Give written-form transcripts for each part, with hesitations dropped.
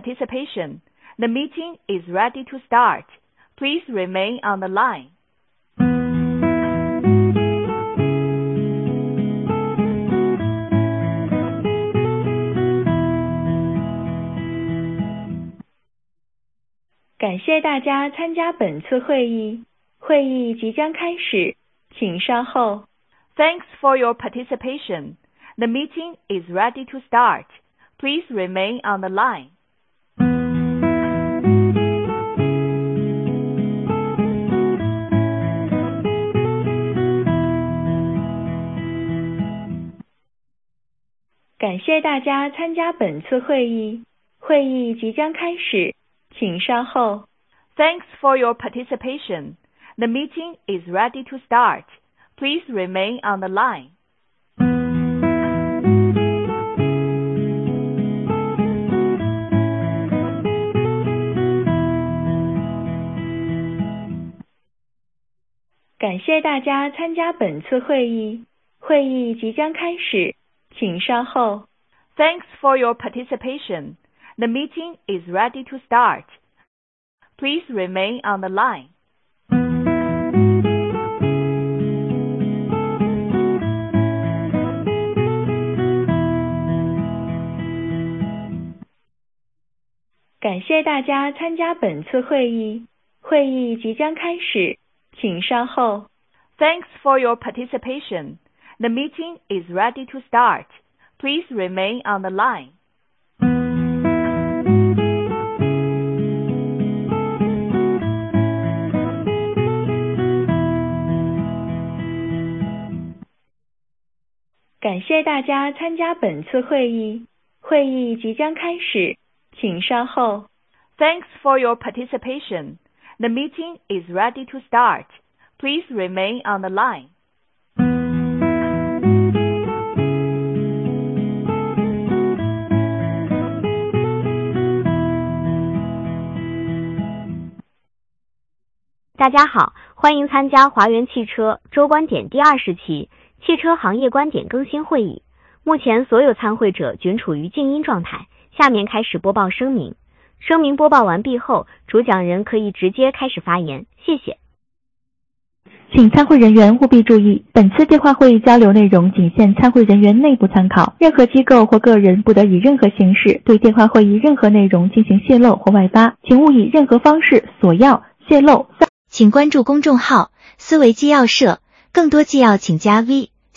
participation. The meeting is ready to start. Please remain on the line. 感谢大家参加本次会议，会议即将开始，请稍后。 Thanks for your participation. The meeting is ready to start. Please remain on the line. 感谢大家参加本次会议，会议即将开始，请稍后。Thanks for your participation. The meeting is ready to start. Please remain on the line. 感谢大家参加本次会议，会议即将开始，请稍后。 Thanks for your participation. The meeting is ready to start. Please remain on the line. 感谢大家参加本次会议，会议即将开始，请稍后。 Thanks for your participation. The meeting is ready to start. Please remain on the line. 感谢大家参加本次会议，会议即将开始，请稍后。 Thanks for your participation. The meeting is ready to start. Please remain on the line. 大家好，欢迎参加华源汽车周观点第20期汽车行业观点更新会议。目前所有参会者均处于静音状态，下面开始播报声明。声明播报完毕后，主讲人可以直接开始发言，谢谢。 请参会人员务必注意，本次电话会议交流内容仅限参会人员内部参考，任何机构或个人不得以任何形式对电话会议任何内容进行泄露或外发，请勿以任何方式索要、泄露。 请关注公众号思维纪要社，更多纪要请加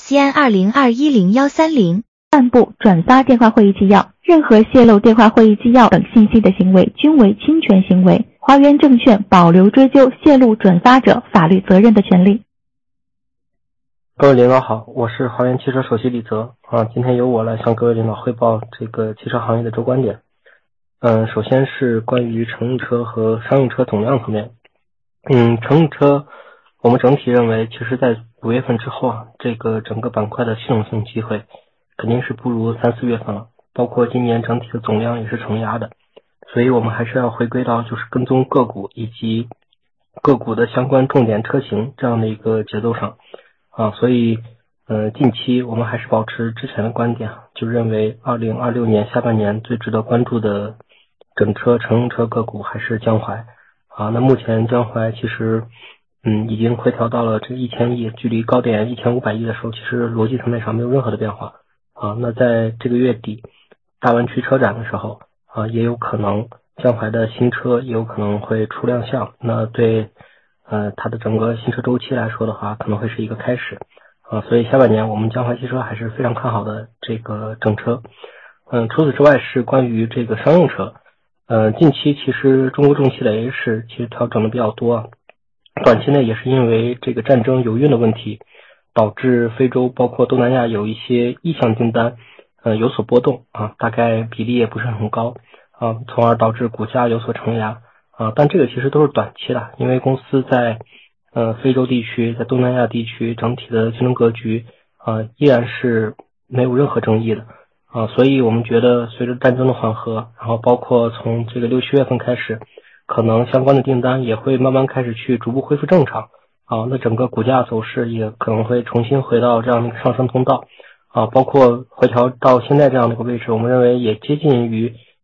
VCN20210130。 散布、转发电话会议纪要，任何泄露电话会议纪要等信息的行为均为侵权行为。华源证券保留追究泄露转发者法律责任的权利。 各位领导好，我是华源汽车首席李泽今天由我来向各位领导汇报这个汽车行业的周观点。首先是关于乘用车和商用车总量层面。乘用车我们整体认为，其实在5月份之后这个整个板块的系统性机会肯定是不如3、4月份了，包括今年整体的总量也是承压的，所以我们还是要回归到就是跟踪个股以及个股的相关重点车型这样的一个节奏上所以近期我们还是保持之前的观点，就认为2026年下半年最值得关注的整车乘用车个股还是江淮那目前江淮其实已经回调到了这1000亿，距离高点1500亿的时候，其实逻辑层面上没有任何的变化那在这个月底大湾区车展的时候也有可能江淮的新车也有可能会出亮相，那对它的整个新车周期来说的话，可能会是一个开始所以下半年我们江淮汽车还是非常看好的这个整车。除此之外是关于这个商用车。近期其实中国重汽的 A 市其实调整的比较多短期内也是因为这个战争油运的问题，导致非洲包括东南亚有一些意向订单有所波动大概比例也不是很高从而导致股价有所承压但这个其实都是短期的，因为公司在非洲地区在东南亚地区整体的竞争格局依然是没有任何争议的所以我们觉得随着战争的缓和，然后包括从这个6、7月份开始，可能相关的订单也会慢慢开始去逐步恢复正常那整个股价走势也可能会重新回到这样的一个上升通道包括回调到现在这样的一个位置，我们认为也接近于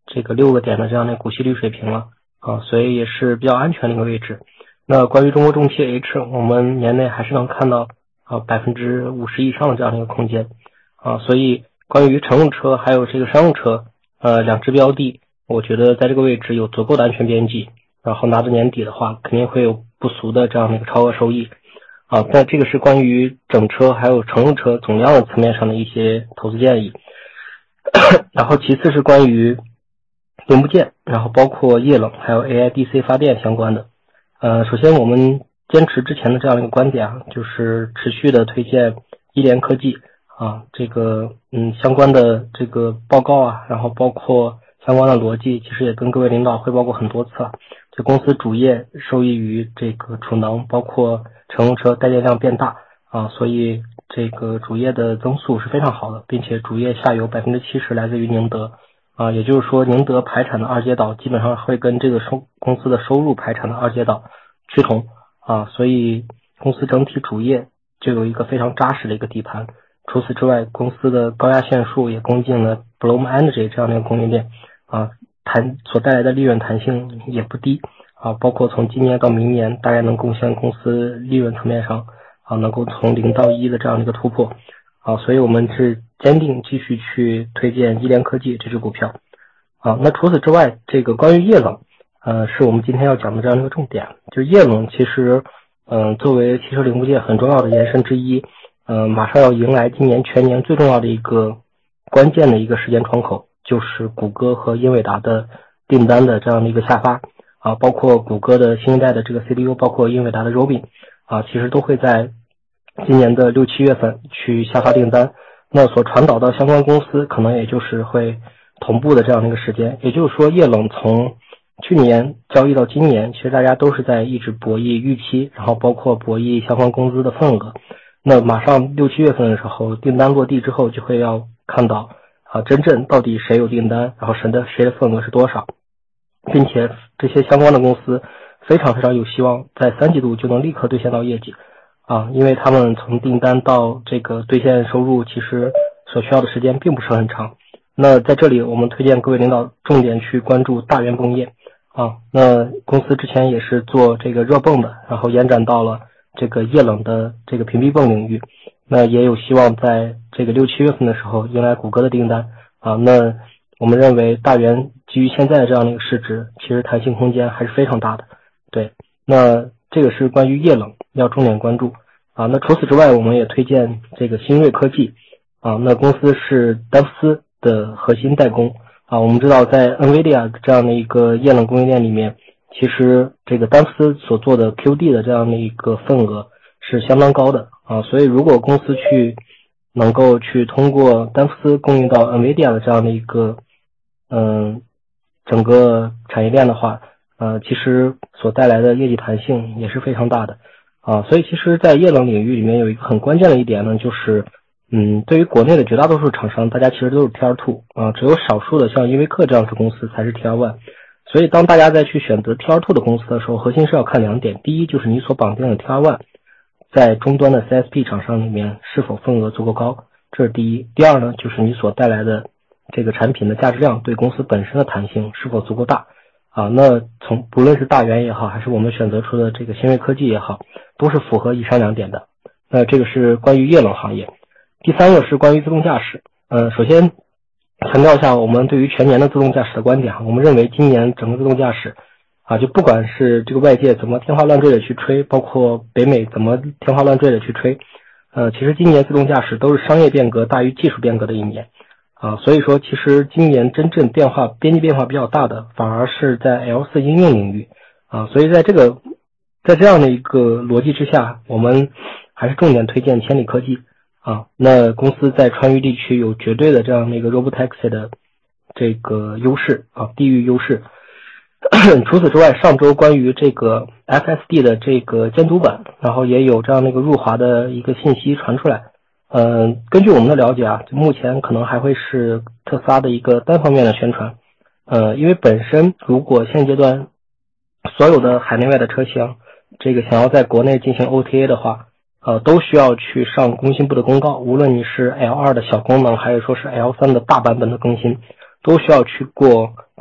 这个6个点的这样的股息率水平了所以也是比较安全的一个位置。那关于中国重汽 H， 我们年内还是能看到50%以上的这样的一个空间所以关于乘用车还有这个商用车两只标的，我觉得在这个位置有足够的安全边际，然后拿到年底的话肯定会有不俗的这样的一个超额收益但这个是关于整车还有乘用车总量的层面上的一些投资建议然后其次是关于零部件，然后包括液冷还有 AIDC 发电相关的首先我们坚持之前的这样的一个观点就是持续的推荐一联科技这个相关的这个报告然后包括相关的逻辑，其实也跟各位领导汇报过很多次了。这公司主业受益于这个储能，包括乘用车带电量变大所以这个主业的增速是非常好的，并且主业下游 70% 来自于宁德也就是说宁德排产的二阶岛基本上会跟这个公司的收入排产的二阶岛趋同所以公司整体主业就有一个非常扎实的一个底盘。除此之外，公司的高压线束也供进了 Bloom Energy 这样的一个供应链所带来的利润弹性也不低包括从今年到明年大概能贡献公司利润层面上能够从0到1的这样的一个突破所以我们是坚定继续去推荐一联科技这只股票那除此之外，这个关于液冷是我们今天要讲的这样的一个重点。就是液冷其实作为汽车零部件很重要的延伸之一马上要迎来今年全年最重要的一个关键的一个时间窗口，就是谷歌和英伟达的订单的这样的一个下发包括谷歌的新一代的这个 CPU， 包括英伟达的 Robin其实都会在今年的6、7月份去下发订单。那所传导到相关公司可能也就是会同步的这样的一个时间，也就是说液冷从去年交易到今年，其实大家都是在一直博弈预期，然后包括博弈相关工资的份额。那马上6、7月份的时候，订单落地之后，就会要看到真正到底谁有订单，然后谁的份额是多少，并且这些相关的公司非常非常有希望在3季度就能立刻兑现到业绩因为他们从订单到这个兑现收入其实所需要的时间并不是很长。那在这里我们推荐各位领导重点去关注大元泵业那公司之前也是做这个热泵的，然后延展到了这个液冷的这个屏蔽泵领域，那也有希望在这个6、7月份的时候迎来谷歌的订单那我们认为大元基于现在的这样的一个市值，其实弹性空间还是非常大的。对，那这个是关于液冷要重点关注那除此之外，我们也推荐这个新锐科技那公司是丹福斯的核心代工我们知道在 NVIDIA 这样的一个液冷供应链里面，其实这个丹福斯所做的 QD 的这样的一个份额是相当高的所以如果公司能够去通过丹福斯供应到 NVIDIA 的这样的一个整个产业链的话其实所带来的业绩弹性也是非常大的所以其实在液冷领域里面有一个很关键的一点呢，就是对于国内的绝大多数厂商，大家其实都是 Tier 2只有少数的像依维柯这样的公司才是 Tier 1。所以当大家在去选择 Tier 2的公司的时候，核心是要看2点。第一，就是你所绑定的 Tier 1在终端的 CSP 厂商里面是否份额足够高，这是第一。第二呢，就是你所带来的这个产品的价值量对公司本身的弹性是否足够大那不论是大元也好，还是我们选择出的这个新锐科技也好，都是符合以上2点的。那这个是关于液冷行业。第三个是关于自动驾驶首先强调一下我们对于全年的自动驾驶的观点我们认为今年整个自动驾驶就不管是这个外界怎么天花乱坠的去吹，包括北美怎么天花乱坠的去吹其实今年自动驾驶都是商业变革大于技术变革的一年所以说其实今年真正边际变化比较大的反而是在 L4 应用领域所以在这样的一个逻辑之下，我们还是重点推荐千里科技那公司在川渝地区有绝对的这样的一个 Robotaxi 的这个优势地域优势除此之外，上周关于这个 FSD 的这个监督版，然后也有这样的一个入华的一个信息传出来根据我们的了解目前可能还会是特斯拉的一个单方面的宣传因为本身如果现阶段所有的海内外的车型这个想要在国内进行 OTA 的话都需要去上工信部的公告，无论你是 L2 的小功能还是说是 L3 的大版本的更新，都需要去过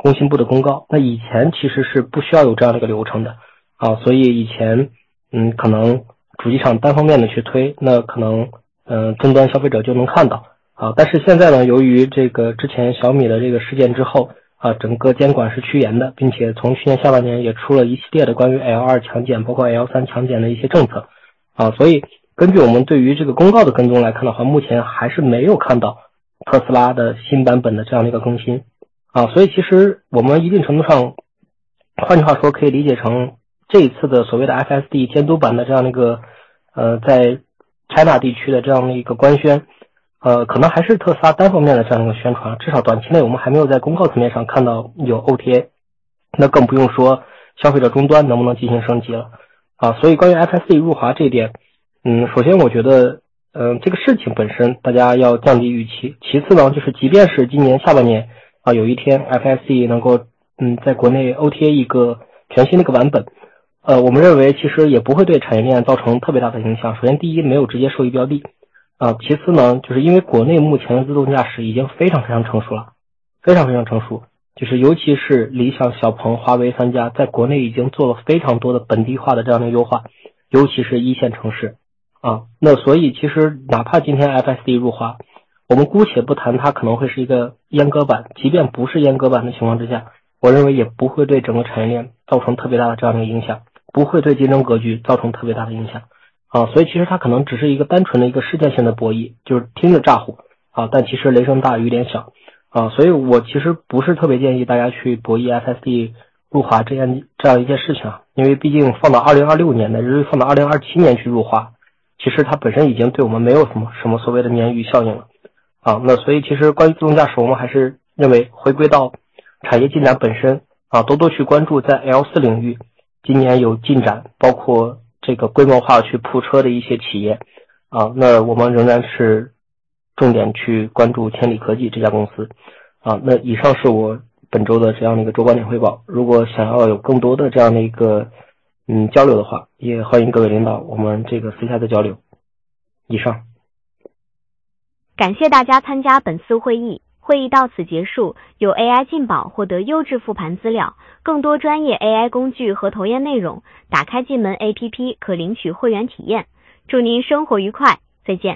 工信部的公告。那以前其实是不需要有这样的一个流程的啊，所以以前可能主机厂单方面的去推，那可能终端消费者就能看到啊。但是现在呢，由于这个之前小米的这个事件之后啊，整个监管是趋严的，并且从去年下半年也出了一系列的关于 L2 强检包括 L3 强检的一些政策啊，所以根据我们对于这个公告的跟踪来看的话，目前还是没有看到特斯拉的新版本的这样的一个更新啊，所以其实我们一定程度上，换句话说可以理解成这一次的所谓的 FSD 监督版的这样的一个在 China 地区的这样的一个官宣，可能还是特斯拉单方面的这样一个宣传，至少短期内我们还没有在公告层面上看到有 OTA， 那更不用说消费者终端能不能进行升级了啊。所以关于 FSD 入华这一点，首先我觉得这个事情本身大家要降低预期，其次呢就是即便是今年下半年啊有一天 FSD 能够在国内 OTA 一个全新的一个版本，我们认为其实也不会对产业链造成特别大的影响。首先第一，没有直接受益标的啊，其次呢就是因为国内目前的自动驾驶已经非常成熟了，非常成熟，就是尤其是理想、小鹏、华为三家在国内已经做了非常多的本地化的这样的优化，尤其是一线城市啊。那所以其实哪怕今天 FSD 入华，我们姑且不谈它可能会是一个阉割版，即便不是阉割版的情况之下，我认为也不会对整个产业链造成特别大的这样的影响，不会对竞争格局造成特别大的影响啊。所以其实它可能只是一个单纯的一个事件性的博弈，就是听着咋呼啊，但其实雷声大雨点小啊。所以我其实不是特别建议大家去博弈 FSD 入华这样一件事情啊，因为毕竟放到2026年的，就是放到2027年去入华，其实它本身已经对我们没有什么所谓的鲶鱼效应了啊。那所以其实关于自动驾驶，我们还是认为回归到产业进展本身啊，多去关注在 L4 领域今年有进展，包括这个规模化去铺车的一些企业啊，那我们仍然是重点去关注千里科技这家公司啊。那以上是我本周的这样的一个周观点汇报，如果想要有更多的这样的一个交流的话，也欢迎各位领导我们这个私下的交流。以上。 感谢大家参加本次会议，会议到此结束。有 AI 进宝获得优质复盘资料，更多专业 AI 工具和投研内容，打开进门 APP 可领取会员体验。祝您生活愉快，再见。